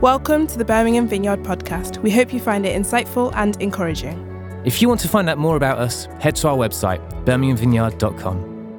Welcome to the Birmingham Vineyard podcast. We hope you find it insightful and encouraging. If you want to find out more about us, head to our website, birminghamvineyard.com.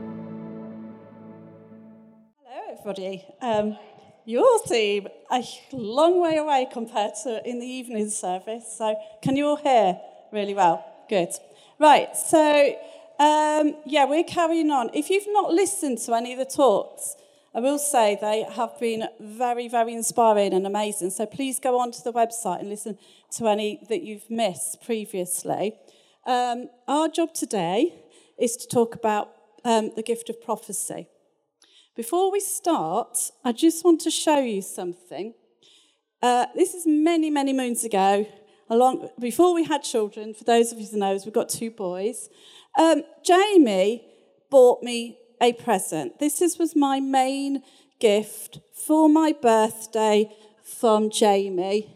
Hello, everybody. You all seem a long way away compared to in the evening service, so can you all hear really well? Good. Right, so, we're carrying on. If you've not listened to any of the talks, I will say they have been very, very inspiring and amazing. So please go onto the website and listen to any that you've missed previously. Our job today is to talk about the gift of prophecy. Before we start, I just want to show you something. This is many, many moons ago, before we had children. For those of you who know, we've got 2 boys. Jamie bought me a present. This was my main gift for my birthday from Jamie.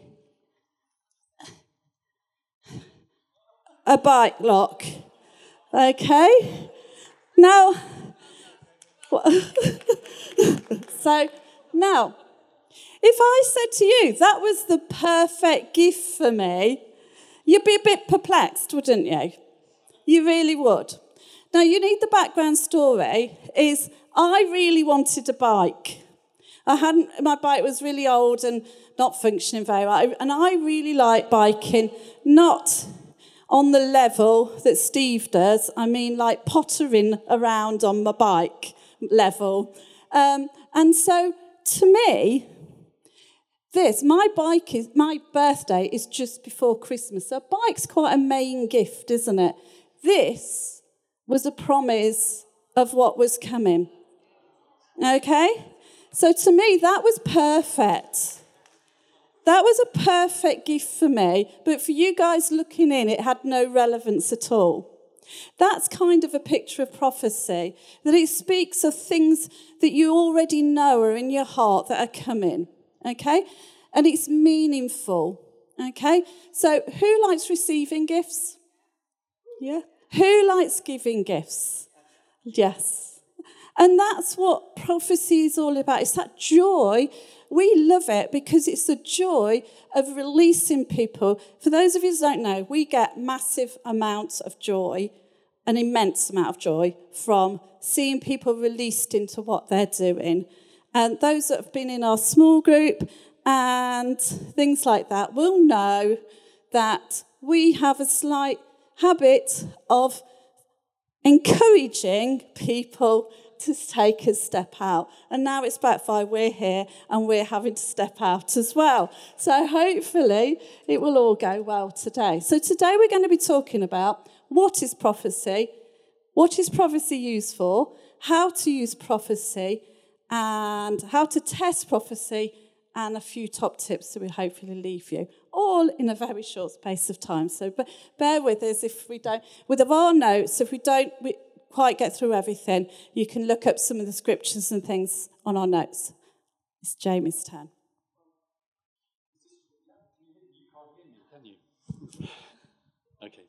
A bike lock. Okay? Now, so now, if I said to you that was the perfect gift for me, you'd be a bit perplexed, wouldn't you? You really would. Now, you need the background story is I really wanted a bike. My bike was really old and not functioning very well. And I really like biking, not on the level that Steve does. I mean, like pottering around on my bike level. And so, to me, my birthday is just before Christmas. So a bike's quite a main gift, isn't it? This was a promise of what was coming. Okay? So to me, that was perfect. That was a perfect gift for me, but for you guys looking in, it had no relevance at all. That's kind of a picture of prophecy, that it speaks of things that you already know are in your heart that are coming. Okay? And it's meaningful. Okay? So who likes receiving gifts? Yeah? Who likes giving gifts? Yes. And that's what prophecy is all about. It's that joy. We love it because it's the joy of releasing people. For those of you who don't know, we get massive amounts of joy, an immense amount of joy, from seeing people released into what they're doing. And those that have been in our small group and things like that will know that we have a slight habit of encouraging people to take a step out. And now it's backfired. We're here and we're having to step out as well. So hopefully it will all go well today. So today we're going to be talking about what is prophecy used for, how to use prophecy, and how to test prophecy, and a few top tips that we hopefully leave you, all in a very short space of time. So bear with us if we don't, with our notes, if we don't quite get through everything, you can look up some of the scriptures and things on our notes. It's Jamie's turn. Okay.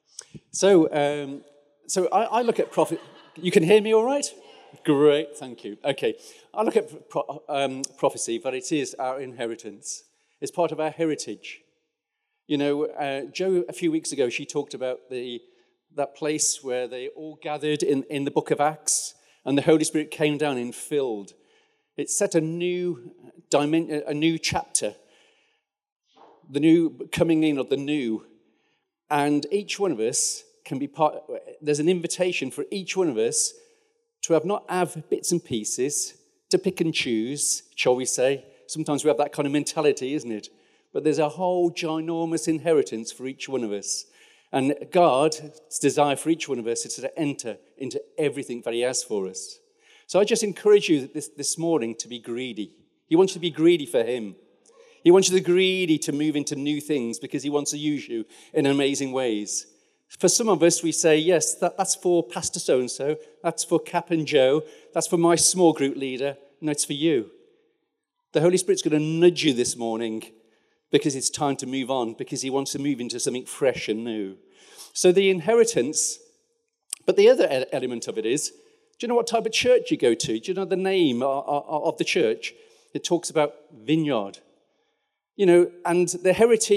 So I look at prophet. You can hear me all right? Great, thank you. Okay, I look at prophecy, but it is our inheritance. It's part of our heritage. You know, Jo, a few weeks ago, she talked about that place where they all gathered in the book of Acts, and the Holy Spirit came down and filled. It set a new dimension, a new chapter, the new coming in of the new. And each one of us can be part. There's an invitation for each one of us to not have bits and pieces, to pick and choose, shall we say. Sometimes we have that kind of mentality, isn't it? But there's a whole ginormous inheritance for each one of us. And God's desire for each one of us is to enter into everything that he has for us. So I just encourage you this morning to be greedy. He wants you to be greedy for him. He wants you to be greedy to move into new things because he wants to use you in amazing ways. For some of us, we say, yes, that's for Pastor so-and-so, that's for Cap and Joe, that's for my small group leader. No, it's for you. The Holy Spirit's going to nudge you this morning because it's time to move on, because he wants to move into something fresh and new. So the inheritance, but the other element of it is, do you know what type of church you go to? Do you know the name of the church? It talks about vineyard. And the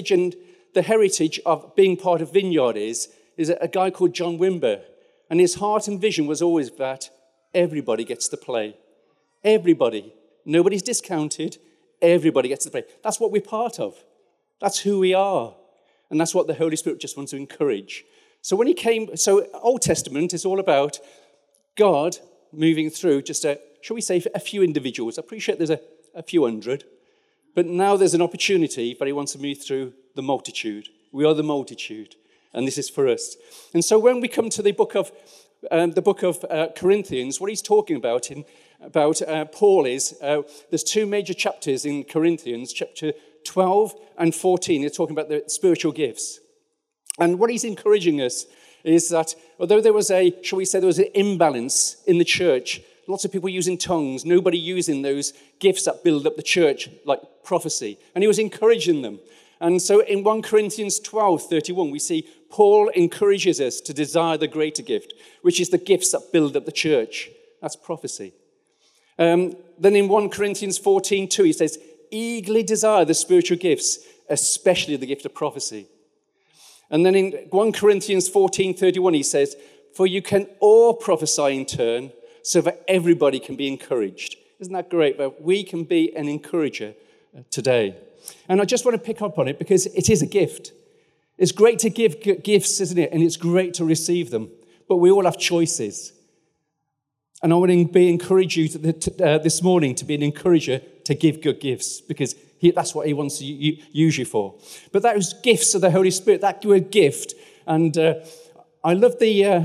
heritage of being part of Vineyard is a guy called John Wimber. And his heart and vision was always that everybody gets to play. Everybody. Nobody's discounted. Everybody gets to play. That's what we're part of. That's who we are. And that's what the Holy Spirit just wants to encourage. So when he came, Old Testament is all about God moving through shall we say, a few individuals. I appreciate there's a few hundred. But now there's an opportunity that he wants to move through the multitude. We are the multitude. And this is for us. And so when we come to the book of Corinthians, what he's talking about Paul is, there's two major chapters in Corinthians, chapter 12 and 14. He's talking about the spiritual gifts. And what he's encouraging us is that although there was an imbalance in the church, lots of people using tongues, nobody using those gifts that build up the church, like prophecy. And he was encouraging them. And so in 1 Corinthians 12:31, we see Paul encourages us to desire the greater gift, which is the gifts that build up the church. That's prophecy. Then in 1 Corinthians 14:2, he says, eagerly desire the spiritual gifts, especially the gift of prophecy. And then in 1 Corinthians 14:31, he says, for you can all prophesy in turn, so that everybody can be encouraged. Isn't that great? That we can be an encourager today. And I just want to pick up on it because it is a gift. It's great to give gifts, isn't it? And it's great to receive them. But we all have choices. And I want to encourage you this morning to be an encourager to give good gifts because that's what he wants to use you for. But those gifts of the Holy Spirit, that word gift. And I love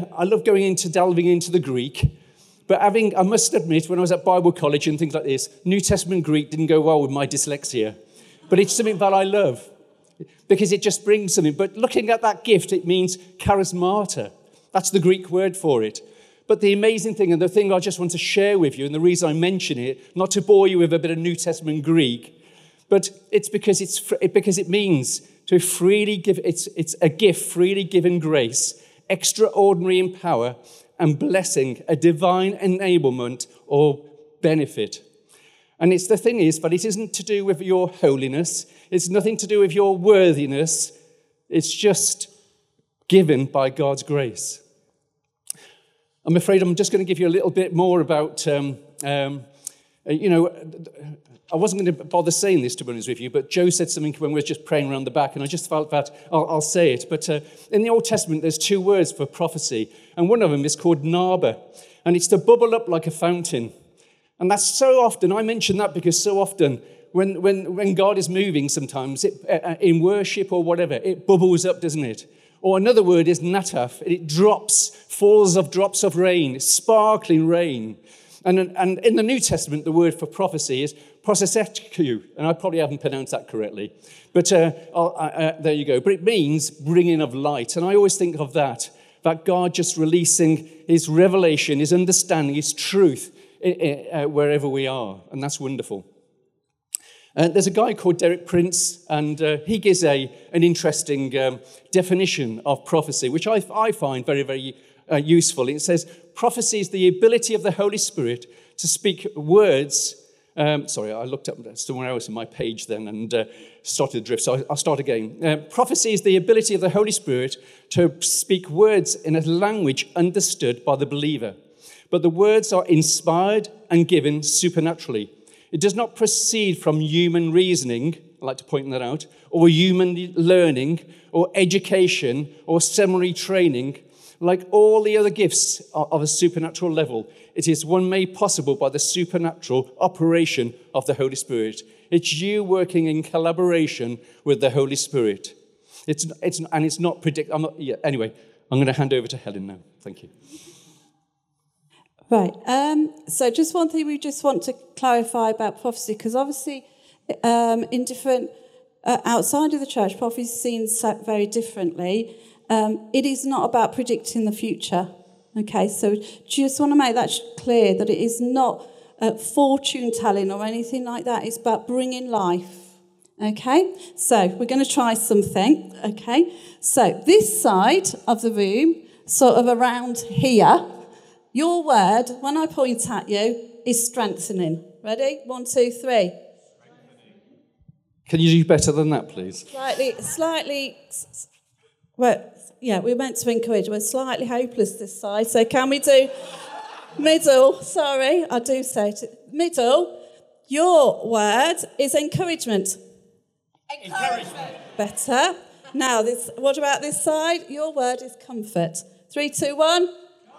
delving into the Greek. But I must admit, when I was at Bible college and things like this, New Testament Greek didn't go well with my dyslexia. But it's something that I love because it just brings something. But looking at that gift, it means charismata. That's the Greek word for it. But the amazing thing, and the thing I just want to share with you, and the reason I mention it, not to bore you with a bit of New Testament Greek, but it's because it means to freely give. It's a gift, freely given grace, extraordinary in power, and blessing, a divine enablement or benefit. And the thing is, but it isn't to do with your holiness. It's nothing to do with your worthiness. It's just given by God's grace. I'm afraid I'm just going to give you a little bit more about, I wasn't going to bother saying this, to be honest with you, but Joe said something when we were just praying around the back, and I just felt that I'll say it. But in the Old Testament, there's two words for prophecy, and one of them is called naba, and it's to bubble up like a fountain. And that's so often, I mention that because so often when God is moving sometimes, in worship or whatever, it bubbles up, doesn't it? Or another word is nataf. It falls of drops of rain, sparkling rain. And in the New Testament, the word for prophecy is prosesechou, and I probably haven't pronounced that correctly. But there you go. But it means bringing of light. And I always think of that God just releasing his revelation, his understanding, his truth wherever we are. And that's wonderful. There's a guy called Derek Prince, and he gives an interesting definition of prophecy, which I find very, very useful. It says, prophecy is the ability of the Holy Spirit to speak words. Sorry, I looked up somewhere else in my page then and started to drift, so I'll start again. Prophecy is the ability of the Holy Spirit to speak words in a language understood by the believer. But the words are inspired and given supernaturally. It does not proceed from human reasoning, I like to point that out, or human learning, or education, or seminary training. Like all the other gifts of a supernatural level, it is one made possible by the supernatural operation of the Holy Spirit. It's you working in collaboration with the Holy Spirit. It's not predictable. Anyway, I'm going to hand over to Helen now. Thank you. Right. So just one thing we just want to clarify about prophecy, because obviously in different, outside of the church, prophecy is seen very differently. It is not about predicting the future. Okay, so just want to make that clear that it is not fortune telling or anything like that. It's about bringing life. Okay, so we're going to try something. Okay, so this side of the room, sort of around here, your word, when I point at you, is strengthening. Ready? 1, 2, 3. Can you do better than that, please? Slightly. Well, yeah, we're meant to encourage. We're slightly hopeless this side. So can we do middle? Sorry, I do say it. Middle. Your word is encouragement. Encouragement. Better. Now, what about this side? Your word is comfort. 3, 2, 1.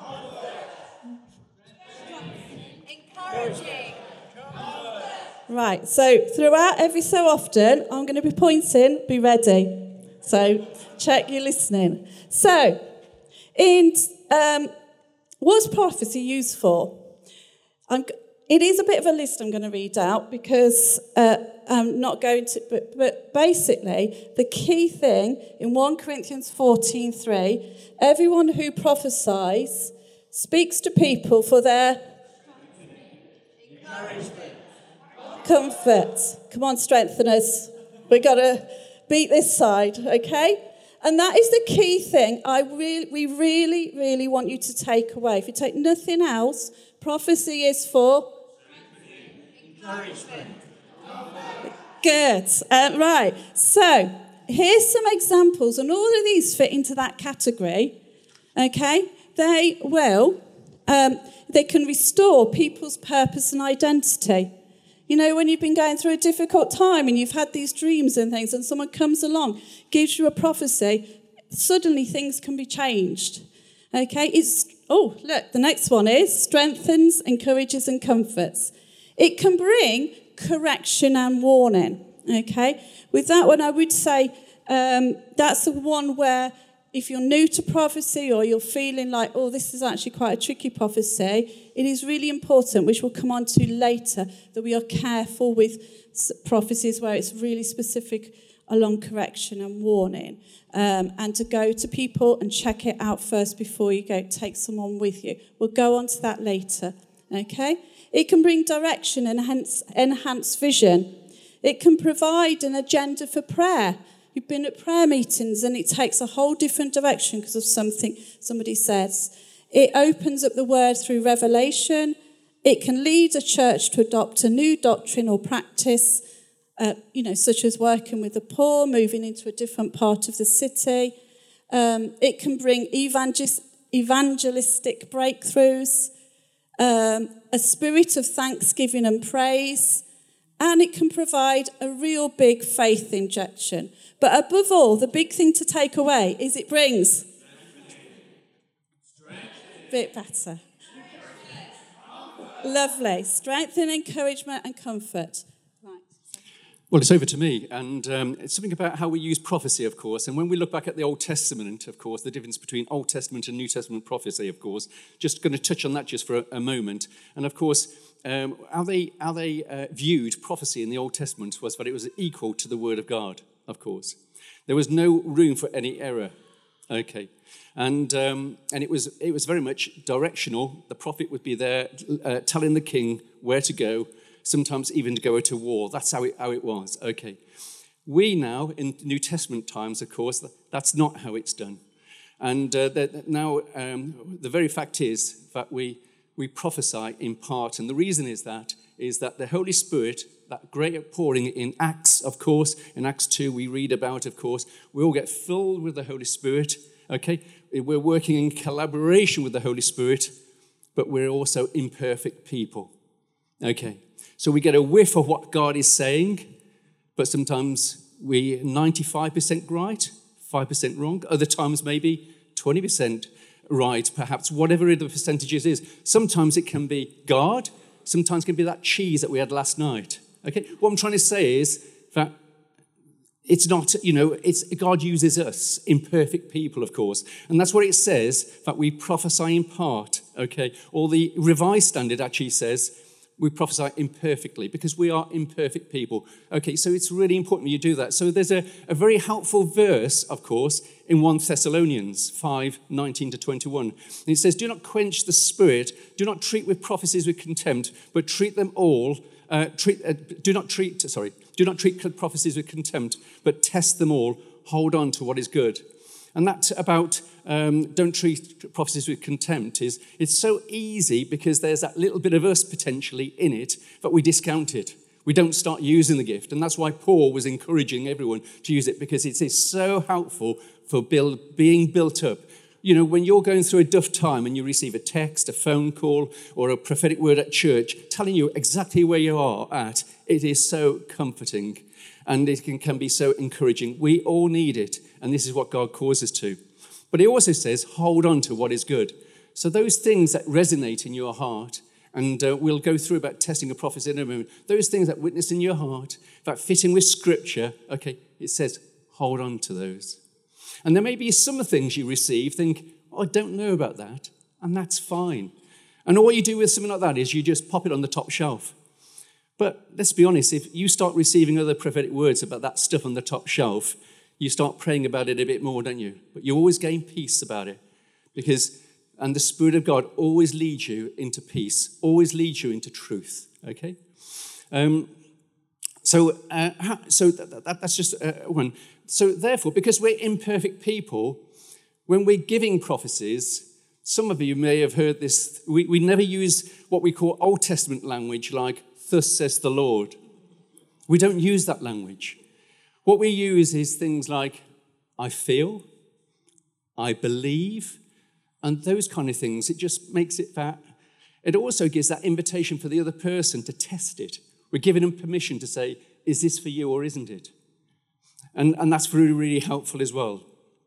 Encouraging. Right, so throughout every so often, I'm going to be pointing, be ready. So check you're listening. So, what's prophecy used for? It is a bit of a list I'm going to read out because I'm not going to, but basically, the key thing in 1 Corinthians 14:3, everyone who prophesies speaks to people for their encouragement. Comfort. Come on, strengthen us. We've got to beat this side, okay? And that is the key thing we really, really want you to take away. If you take nothing else, prophecy is for encouragement. Good. Right. So, here's some examples, and all of these fit into that category, okay? They can restore people's purpose and identity. You know, when you've been going through a difficult time and you've had these dreams and things, and someone comes along, gives you a prophecy, suddenly things can be changed. Okay? Look, the next one is strengthens, encourages, and comforts. It can bring correction and warning. Okay? With that one, I would say that's the one where if you're new to prophecy or you're feeling like, this is actually quite a tricky prophecy, it is really important, which we'll come on to later, that we are careful with prophecies where it's really specific along correction and warning, and to go to people and check it out first before you go take someone with you. We'll go on to that later, okay? It can bring direction and hence enhance vision. It can provide an agenda for prayer. You've been at prayer meetings and it takes a whole different direction because of something somebody says. It opens up the word through revelation. It can lead a church to adopt a new doctrine or practice, such as working with the poor, moving into a different part of the city. It can bring evangelistic breakthroughs, a spirit of thanksgiving and praise, and it can provide a real big faith injection. But above all, the big thing to take away is it brings bit better. Lovely. Strength and encouragement and comfort. Right. Well, it's over to me, and it's something about how we use prophecy, of course. And when we look back at the Old Testament, of course, the difference between Old Testament and New Testament prophecy, of course, just going to touch on that just for a moment. And of course, how they viewed prophecy in the Old Testament was that it was equal to the Word of God, of course. There was no room for any error. Okay. And it was very much directional. The prophet would be there telling the king where to go, sometimes even to go to war. That's how it was. Okay. We now, in New Testament times, of course, that's not how it's done. And now the very fact is that we prophesy in part. And the reason is that the Holy Spirit, that great outpouring in Acts, of course, in Acts 2 we read about, of course, we all get filled with the Holy Spirit. Okay, we're working in collaboration with the Holy Spirit, but we're also imperfect people. Okay, so we get a whiff of what God is saying, but sometimes we're 95% right, 5% wrong. Other times maybe 20% right, perhaps, whatever the percentages is. Sometimes it can be God, sometimes it can be that cheese that we had last night. Okay, what I'm trying to say is that it's not, it's God uses us, imperfect people, of course. And that's what it says, that we prophesy in part, okay? Or the Revised Standard actually says we prophesy imperfectly because we are imperfect people. Okay, so it's really important when you do that. So there's a very helpful verse, of course, in 1 Thessalonians 5:19-21. And it says, do not quench the spirit, do not treat with prophecies with contempt, but treat them all do not treat prophecies with contempt, but test them all. Hold on to what is good. And that about don't treat prophecies with contempt it's so easy because there's that little bit of us potentially in it, but we discount it. We don't start using the gift. And that's why Paul was encouraging everyone to use it, because it is so helpful for being built up. You know, when you're going through a tough time and you receive a text, a phone call, or a prophetic word at church telling you exactly where you are at, it is so comforting and it can be so encouraging. We all need it, and this is what God calls us to. But he also says, hold on to what is good. So those things that resonate in your heart, and we'll go through about testing a prophecy in a moment, those things that witness in your heart, that fit in with Scripture, okay, it says, hold on to those. And there may be some things you receive, think, oh, I don't know about that, and that's fine. And all you do with something like that is you just pop it on the top shelf. But let's be honest, if you start receiving other prophetic words about that stuff on the top shelf, you start praying about it a bit more, don't you? But you always gain peace about it, and the Spirit of God always leads you into peace, always leads you into truth, okay? So that's just one. So therefore, because we're imperfect people, when we're giving prophecies, some of you may have heard this, we never use what we call Old Testament language like, thus says the Lord. We don't use that language. What we use is things like, I feel, I believe, and those kind of things. It just makes it that. It also gives that invitation for the other person to test it. We're giving them permission to say, is this for you or isn't it? And that's really, really helpful as well.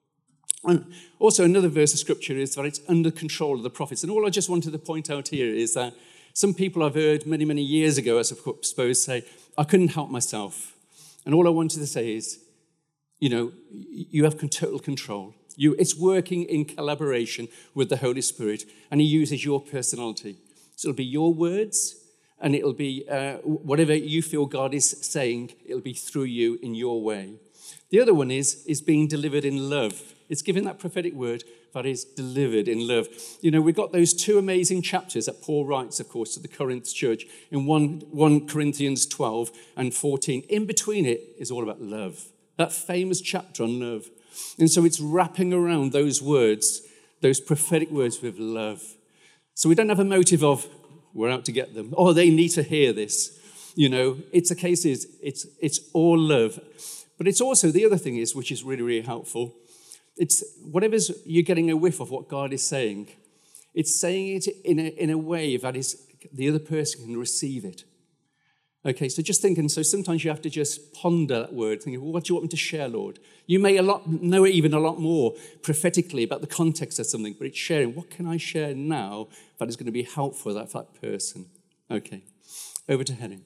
And also another verse of Scripture is that it's under control of the prophets. And all I just wanted to point out here is that some people I've heard many, many years ago, I suppose, say, I couldn't help myself. And all I wanted to say is, you know, you have total control. It's working in collaboration with the Holy Spirit, and he uses your personality. So it'll be your words, and it'll be whatever you feel God is saying, it'll be through you in your way. The other one is being delivered in love. It's giving that prophetic word that is delivered in love. You know, we've got those two amazing chapters that Paul writes, of course, to the Corinth church in 1 Corinthians 12 and 14. In between it is all about love. That famous chapter on love. And so it's wrapping around those words, those prophetic words with love. So we don't have a motive of, we're out to get them, or they need to hear this. You know, it's a case it's all love. But it's also, the other thing is, which is really, really helpful, it's whatever's you're getting a whiff of what God is saying, it's saying it in a way that is the other person can receive it. Okay, so just thinking, so sometimes you have to just ponder that word, thinking, well, what do you want me to share, Lord? You may know even a lot more prophetically about the context of something, but it's sharing, what can I share now that is going to be helpful for that person? Okay, over to Henning.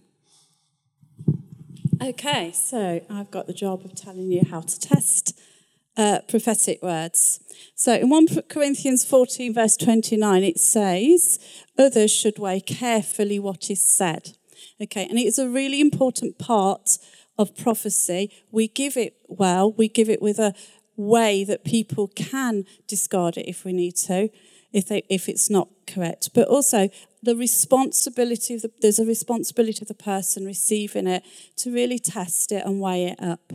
Okay, so I've got the job of telling you how to test prophetic words. So in 1 Corinthians 14, verse 29, it says, others should weigh carefully what is said. Okay, and it's a really important part of prophecy. We give it well, we give it with a way that people can discard it if we need to, if it's not correct. But also the responsibility there's a responsibility of the person receiving it to really test it and weigh it up.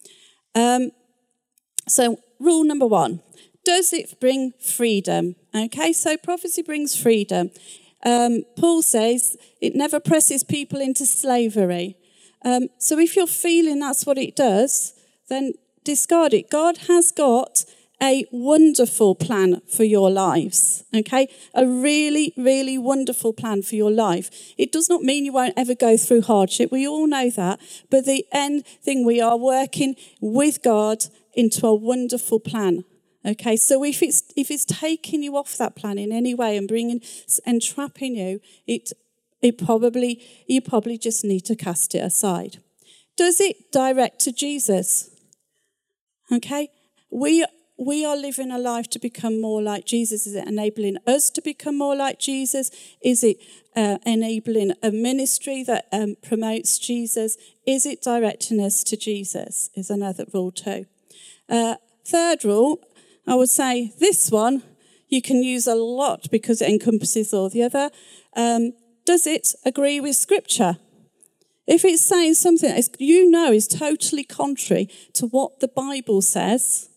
So rule number 1, does it bring freedom? Okay, so prophecy brings freedom. Paul says it never presses people into slavery. So if you're feeling that's what it does, then discard it. God has got a wonderful plan for your lives, okay? A really, really wonderful plan for your life. It does not mean you won't ever go through hardship. We all know that. But the end thing, we are working with God into a wonderful plan. Okay, so if it's taking you off that plan in any way and trapping you, you probably just need to cast it aside. Does it direct to Jesus? Okay, we are living a life to become more like Jesus. Is it enabling us to become more like Jesus? Is it enabling a ministry that promotes Jesus? Is it directing us to Jesus? Is another rule too. Third rule, I would say this one you can use a lot because it encompasses all the other. Does it agree with Scripture? If it's saying something that is totally contrary to what the Bible says,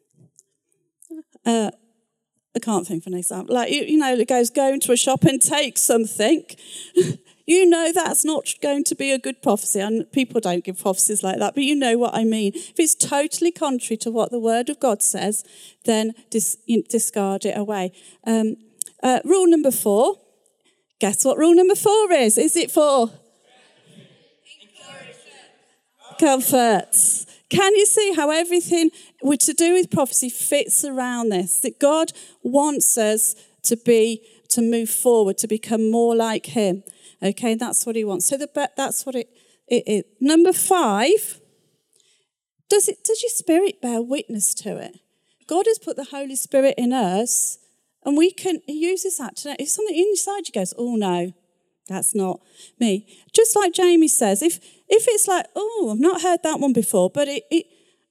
I can't think of an example. Like, it goes, go into a shop and take something. You know that's not going to be a good prophecy. And people don't give prophecies like that, but you know what I mean. If it's totally contrary to what the Word of God says, then discard it away. Rule number 4. Guess what rule number 4 is? Is it for? Comfort. Can you see how everything to do with prophecy fits around this? That God wants us to move forward, to become more like him. Okay, that's what he wants. So that's what it is. Number 5, does your spirit bear witness to it? God has put the Holy Spirit in us, and he uses that to know. If something inside you goes, oh no, that's not me. Just like Jamie says, if it's like, oh, I've not heard that one before, but it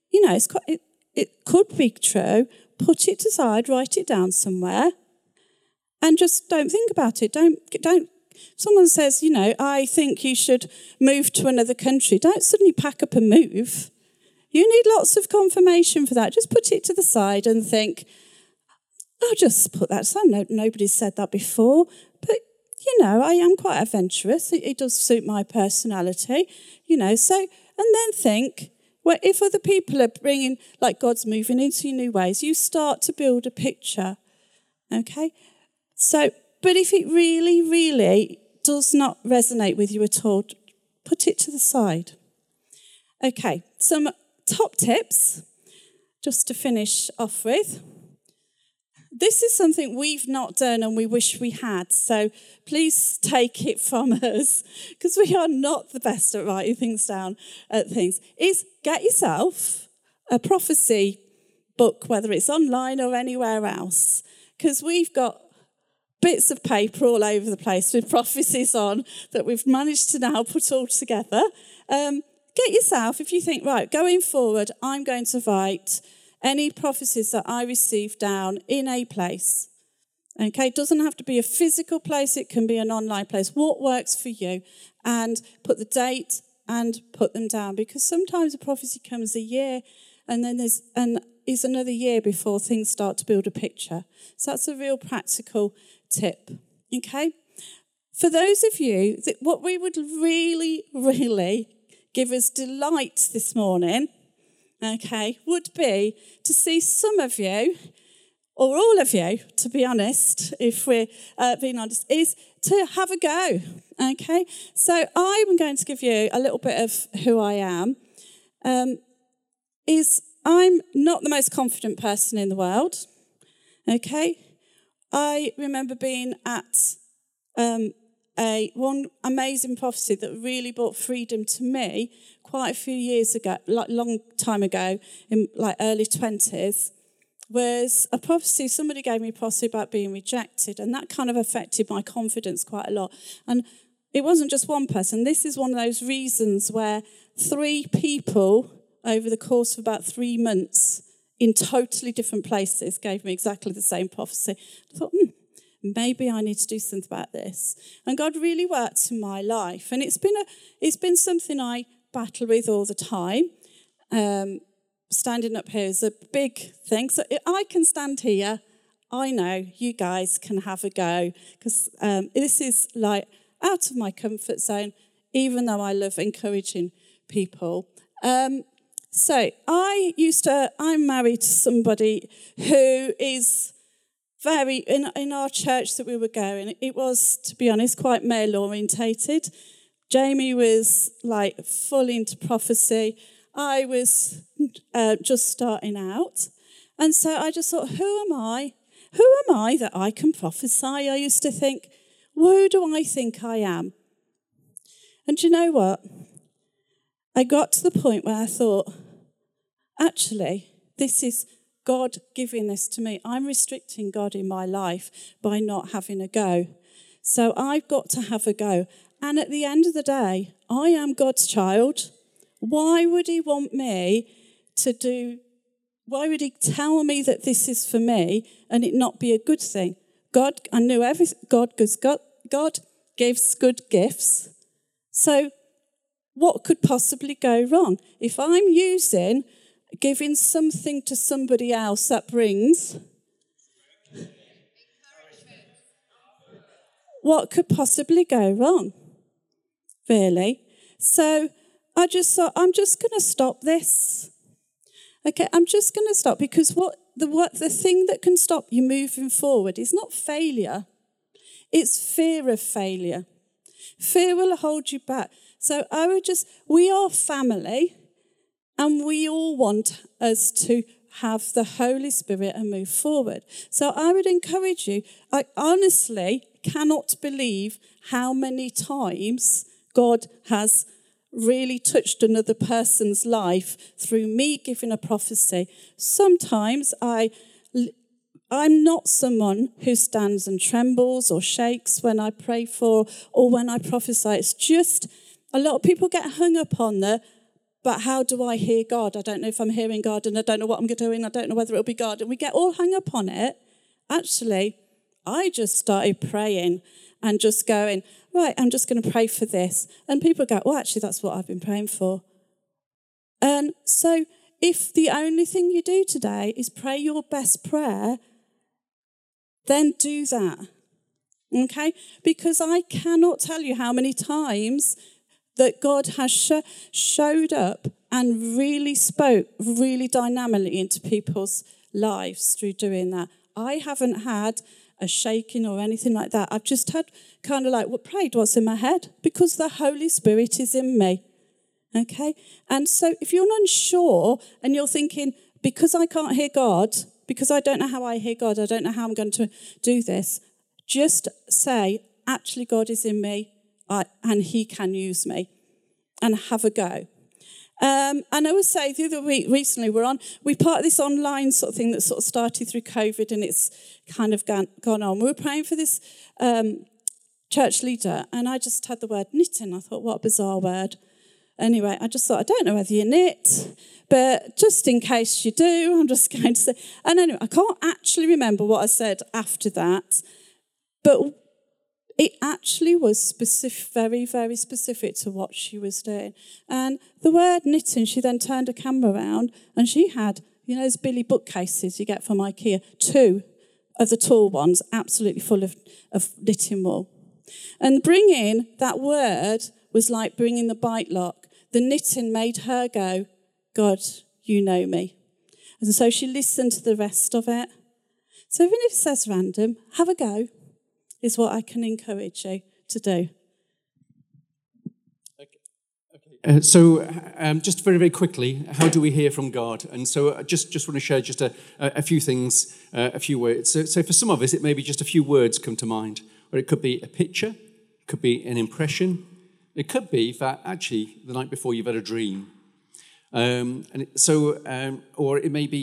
could be true, put it aside, write it down somewhere, and just don't think about it. Don't. Someone says, I think you should move to another country. Don't suddenly pack up and move. You need lots of confirmation for that. Just put it to the side and think, I'll just put that aside. No, nobody's said that before, but I am quite adventurous. It does suit my personality, So, and then think, well, if other people are bringing, like God's moving into new ways, you start to build a picture, okay? So, but if it really, really does not resonate with you at all, put it to the side. Okay, some top tips, just to finish off with. This is something we've not done and we wish we had, so please take it from us, because we are not the best at writing things down at things, is get yourself a prophecy book, whether it's online or anywhere else, because we've got bits of paper all over the place with prophecies on that we've managed to now put all together. Get yourself, if you think, right, going forward, I'm going to write any prophecies that I receive down in a place. Okay, it doesn't have to be a physical place, it can be an online place. What works for you? And put the date and put them down, because sometimes a prophecy comes a year and then is another year before things start to build a picture. So that's a real practical tip. Okay? For those of you, what we would really, really give us delight this morning, okay, would be to see some of you, or all of you, to be honest, if we're being honest, is to have a go, okay? So I'm going to give you a little bit of who I am. I'm not the most confident person in the world, okay? I remember being at one amazing prophecy that really brought freedom to me quite a few years ago, like long time ago, in like early 20s, was a prophecy. Somebody gave me a prophecy about being rejected, and that kind of affected my confidence quite a lot. And it wasn't just one person. This is one of those reasons where 3 people over the course of about 3 months in totally different places gave me exactly the same prophecy. I thought, maybe I need to do something about this. And God really worked in my life. And it's been something I battle with all the time. Standing up here is a big thing. So I can stand here. I know you guys can have a go, because this is like out of my comfort zone, even though I love encouraging people. So I'm married to somebody who is very, in our church that we were going, it was, to be honest, quite male orientated. Jamie was like full into prophecy. I was just starting out. And so I just thought, who am I? Who am I that I can prophesy? I used to think, who do I think I am? And do you know what? I got to the point where I thought, actually, this is God giving this to me. I'm restricting God in my life by not having a go. So I've got to have a go. And at the end of the day, I am God's child. Why would he want me to do, why would he tell me that this is for me and it not be a good thing? I knew everything. God gives good gifts. So what could possibly go wrong? If I'm giving something to somebody else that brings, what could possibly go wrong? really. So I just thought, I'm just going to stop this. Okay, I'm just going to stop, because the thing that can stop you moving forward is not failure. It's fear of failure. Fear will hold you back. So we are family, and we all want us to have the Holy Spirit and move forward. So I would encourage you, I honestly cannot believe how many times God has really touched another person's life through me giving a prophecy. Sometimes I'm not someone who stands and trembles or shakes when I pray for or when I prophesy. It's just a lot of people get hung up on but how do I hear God? I don't know if I'm hearing God, and I don't know what I'm doing. I don't know whether it'll be God. And we get all hung up on it. Actually, I just started praying and just going, right, I'm just going to pray for this. And people go, well, actually, that's what I've been praying for. And so if the only thing you do today is pray your best prayer, then do that, okay? Because I cannot tell you how many times that God has showed up and really spoke really dynamically into people's lives through doing that. I haven't had a shaking or anything like that. I've just had kind of like prayed what's in my head, because the Holy Spirit is in me, okay? And so if you're unsure and you're thinking, because I can't hear God, because I don't know how I hear God, I don't know how I'm going to do this, just say, actually, God is in me, and he can use me, and have a go. And I would say the other week, recently, we part of this online sort of thing that sort of started through COVID, and it's kind of gone on. We were praying for this church leader, and I just had the word knitting. I thought, what a bizarre word. Anyway, I just thought, I don't know whether you knit, but just in case you do, I'm just going to say. And anyway, I can't actually remember what I said after that, but it actually was very, very specific to what she was doing. And the word knitting, she then turned her camera around, and she had, those Billy bookcases you get from IKEA, 2 of the tall ones, absolutely full of knitting wool. And bringing that word was like bringing the bite lock. The knitting made her go, God, you know me. And so she listened to the rest of it. So even if it says random, have a go, is what I can encourage you to do. Okay. So just very, very quickly, how do we hear from God? And so I just want to share just a few things, a few words. So for some of us, it may be just a few words come to mind, or it could be a picture, it could be an impression, it could be that actually the night before you've had a dream. Or it may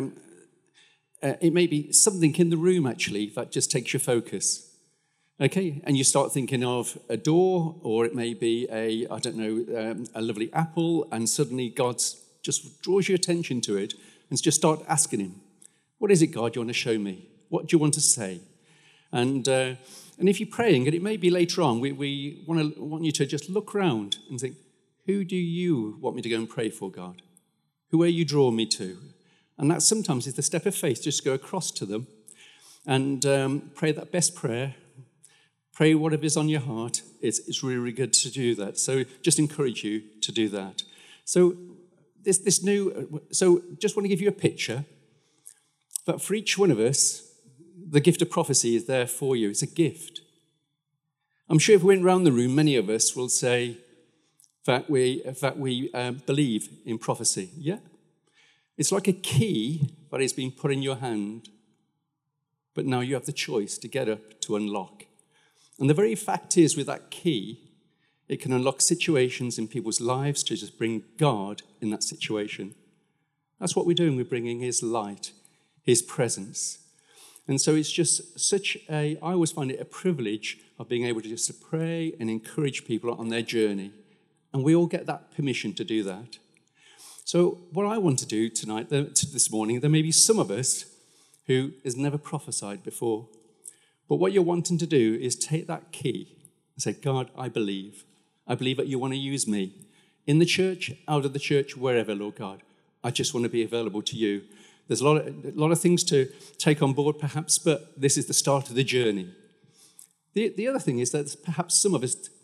be something in the room actually that just takes your focus. Okay, and you start thinking of a door, or it may be a lovely apple, and suddenly God just draws your attention to it, and just start asking him, what is it, God, you want to show me? What do you want to say? And if you're praying, and it may be later on, we want you to just look around and think, who do you want me to go and pray for, God? Who are you drawing me to? And that sometimes is the step of faith, just go across to them and pray that best prayer. Pray whatever is on your heart. It's really, really good to do that. So just encourage you to do that. So just want to give you a picture. But for each one of us, the gift of prophecy is there for you. It's a gift. I'm sure if we went around the room, many of us will say that we believe in prophecy. Yeah? It's like a key that is being put in your hand, but now you have the choice to get up to unlock. And the very fact is, with that key, it can unlock situations in people's lives to just bring God in that situation. That's what we're doing. We're bringing his light, his presence. And so it's just I always find it a privilege of being able to just to pray and encourage people on their journey. And we all get that permission to do that. So what I want to do tonight, this morning, there may be some of us who has never prophesied before. But what you're wanting to do is take that key and say, God, I believe. I believe that you want to use me in the church, out of the church, wherever, Lord God. I just want to be available to you. There's a lot of things to take on board, perhaps, but this is the start of the journey. The other thing is that perhaps some of us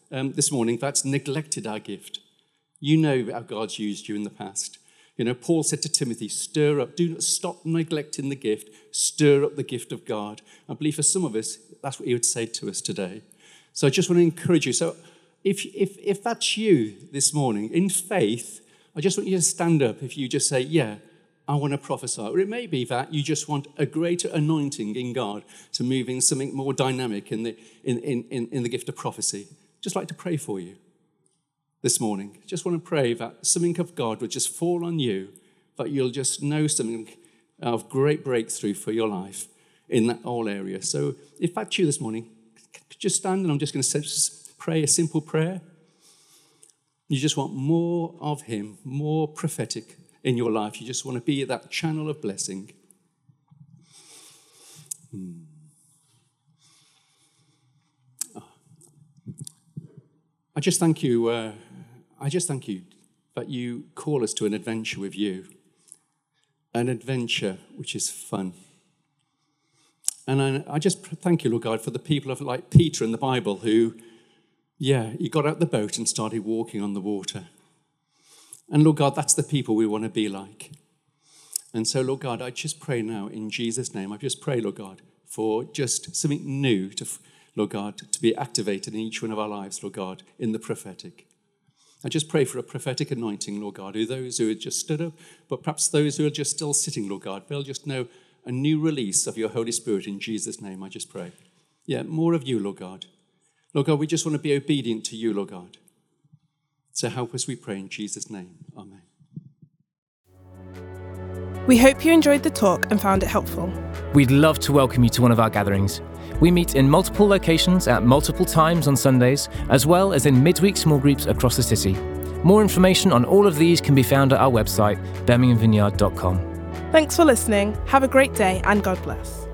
this morning that's neglected our gift. You know how God's used you in the past. You know, Paul said to Timothy, stir up, do not stop neglecting the gift, stir up the gift of God. I believe for some of us, that's what he would say to us today. So I just want to encourage you. So if that's you this morning, in faith, I just want you to stand up if you just say, yeah, I want to prophesy. Or it may be that you just want a greater anointing in God to move in something more dynamic in the gift of prophecy. Just like to pray for you this morning. Just want to pray that something of God would just fall on you, that you'll just know something of great breakthrough for your life in that whole area. So if that's you this morning, just stand and I'm just going to pray a simple prayer. You just want more of him, more prophetic in your life. You just want to be that channel of blessing. I just thank you that you call us to an adventure with you, an adventure which is fun. And I just thank you, Lord God, for the people of like Peter in the Bible who, he got out the boat and started walking on the water. And Lord God, that's the people we want to be like. And so, Lord God, I just pray now in Jesus' name. I just pray, Lord God, for just something new to, Lord God, to be activated in each one of our lives, Lord God, in the prophetic. I just pray for a prophetic anointing, Lord God, those who had just stood up, but perhaps those who are just still sitting, Lord God, they'll just know a new release of your Holy Spirit in Jesus' name, I just pray. More of you, Lord God. Lord God, we just want to be obedient to you, Lord God. So help us, we pray, in Jesus' name. Amen. We hope you enjoyed the talk and found it helpful. We'd love to welcome you to one of our gatherings. We meet in multiple locations at multiple times on Sundays, as well as in midweek small groups across the city. More information on all of these can be found at our website, birminghamvineyard.com. Thanks for listening. Have a great day and God bless.